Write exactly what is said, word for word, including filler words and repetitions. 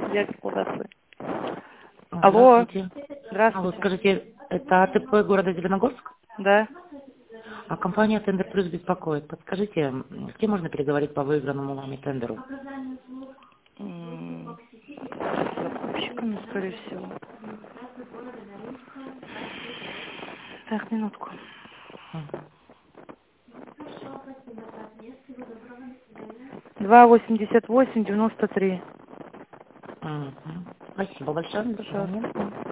Я эксплуатации. А, Алло. Здравствуйте. Здравствуйте. Алло, скажите, это АТП города Зеленогорск? Да. А компания Тендер Плюс беспокоит. Подскажите, м, с кем можно переговорить по выигранному вами тендеру? М, С закупщиками, скорее всего. Так, минутку. Мгм. Два восемьдесят восемь девяносто три. Мгм. Спасибо большое. До свидания. Пожалуйста.